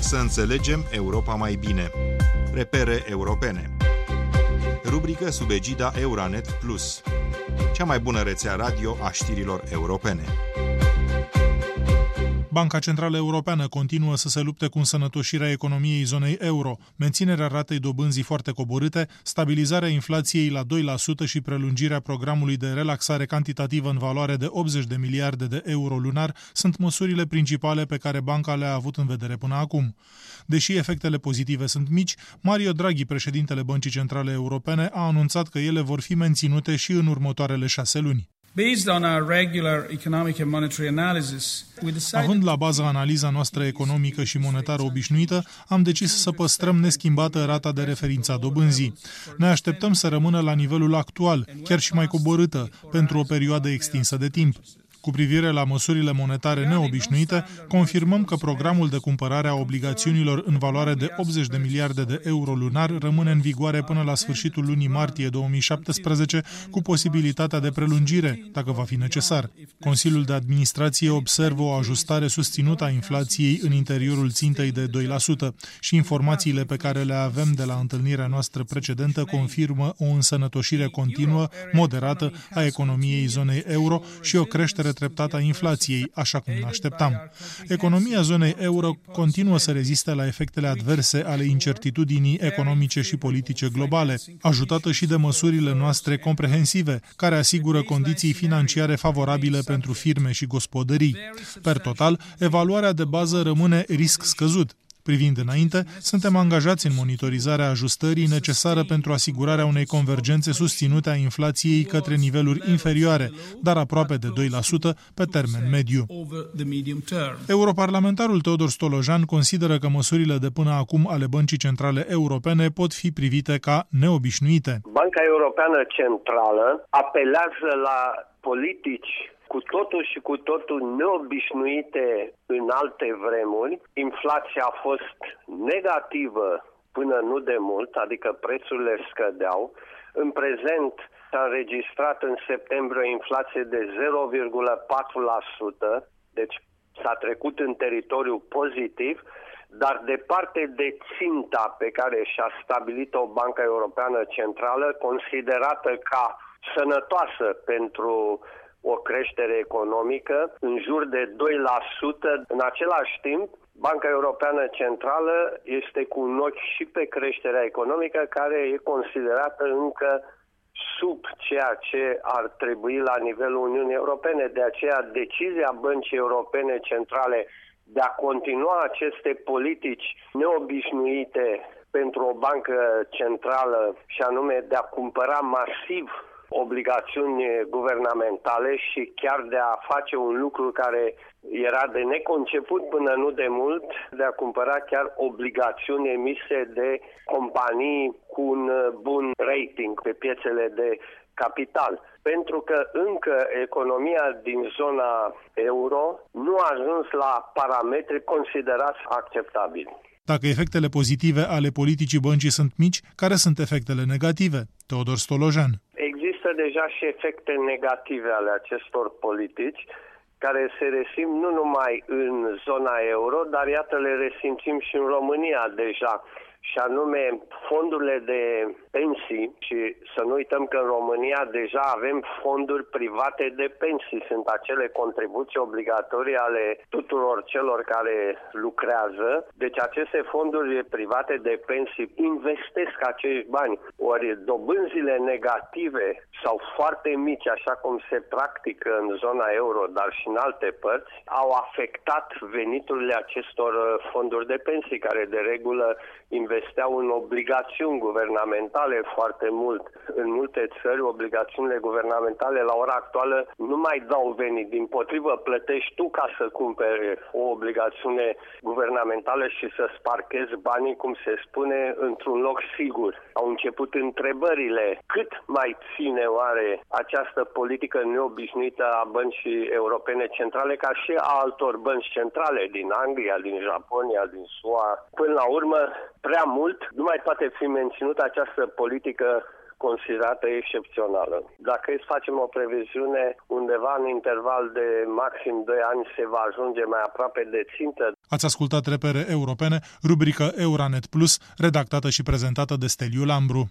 Să înțelegem Europa mai bine. Repere europene. Rubrică sub egida Euranet Plus. Cea mai bună rețea radio a știrilor europene. Banca Centrală Europeană continuă să se lupte cu însănătoșirea economiei zonei euro, menținerea ratei dobânzii foarte coborâte, stabilizarea inflației la 2% și prelungirea programului de relaxare cantitativă în valoare de 80 de miliarde de euro lunar sunt măsurile principale pe care banca le-a avut în vedere până acum. Deși efectele pozitive sunt mici, Mario Draghi, președintele Băncii Centrale Europene, a anunțat că ele vor fi menținute și în următoarele 6 luni. Având la bază analiza noastră economică și monetară obișnuită, am decis să păstrăm neschimbată rata de referință a dobânzii. Ne așteptăm să rămână la nivelul actual, chiar și mai coborâtă, pentru o perioadă extinsă de timp. Cu privire la măsurile monetare neobișnuite, confirmăm că programul de cumpărare a obligațiunilor în valoare de 80 de miliarde de euro lunar rămâne în vigoare până la sfârșitul lunii martie 2017, cu posibilitatea de prelungire, dacă va fi necesar. Consiliul de Administrație observă o ajustare susținută a inflației în interiorul țintei de 2% și informațiile pe care le avem de la întâlnirea noastră precedentă confirmă o însănătoșire continuă, moderată, a economiei zonei euro și o creștere treptată a inflației, așa cum ne așteptam. Economia zonei euro continuă să reziste la efectele adverse ale incertitudinii economice și politice globale, ajutată și de măsurile noastre comprehensive, care asigură condiții financiare favorabile pentru firme și gospodării. Per total, evaluarea de bază rămâne risc scăzut. Privind înainte, suntem angajați în monitorizarea ajustării necesară pentru asigurarea unei convergențe susținute a inflației către niveluri inferioare, dar aproape de 2% pe termen mediu. Europarlamentarul Teodor Stolojan consideră că măsurile de până acum ale Băncii Centrale Europene pot fi privite ca neobișnuite. Banca Europeană Centrală apelează la politici cu totul și cu totul neobișnuite în alte vremuri. Inflația a fost negativă până nu de mult, adică prețurile scădeau. În prezent s-a înregistrat în septembrie o inflație de 0,4%, deci s-a trecut în teritoriu pozitiv, dar departe de ținta pe care și-a stabilit-o Banca Europeană Centrală, considerată ca sănătoasă pentru o creștere economică, în jur de 2%. În același timp, Banca Europeană Centrală este cu un ochi și pe creșterea economică, care e considerată încă sub ceea ce ar trebui la nivelul Uniunii Europene. De aceea, decizia Băncii Europene Centrale de a continua aceste politici neobișnuite pentru o bancă centrală, și anume de a cumpăra masiv obligațiuni guvernamentale și chiar de a face un lucru care era de neconceput până nu de mult, de a cumpăra chiar obligațiuni emise de companii cu un bun rating pe piețele de capital. Pentru că încă economia din zona euro nu a ajuns la parametri considerați acceptabili. Dacă efectele pozitive ale politicii băncii sunt mici, care sunt efectele negative? Teodor Stolojan. Există deja și efecte negative ale acestor politici, care se resimt nu numai în zona euro, dar iată le resimțim și în România deja, și anume fondurile de pensii. Și să nu uităm că în România deja avem fonduri private de pensii. Sunt acele contribuții obligatorii ale tuturor celor care lucrează. Deci aceste fonduri private de pensii investesc acești bani. Ori dobânzile negative sau foarte mici, așa cum se practică în zona euro, dar și în alte părți, au afectat veniturile acestor fonduri de pensii, care de regulă investeau în obligațiuni guvernamentale foarte mult. În multe țări, obligațiunile guvernamentale la ora actuală nu mai dau venit. Dimpotrivă, plătești tu ca să cumperi o obligațiune guvernamentală și să sparchezi banii, cum se spune, într-un loc sigur. Au început întrebările. Cât mai ține oare această politică neobișnuită a Băncii Europene Centrale, ca și a altor bănci centrale din Anglia, din Japonia, din SUA? Până la urmă, prea mult nu mai poate fi menținută această politică considerată excepțională. Dacă e să facem o previziune, undeva în interval de maxim 2 ani se va ajunge mai aproape de țintă. Ați ascultat Repere Europene, rubrică Euranet Plus, redactată și prezentată de Steliu Lambru.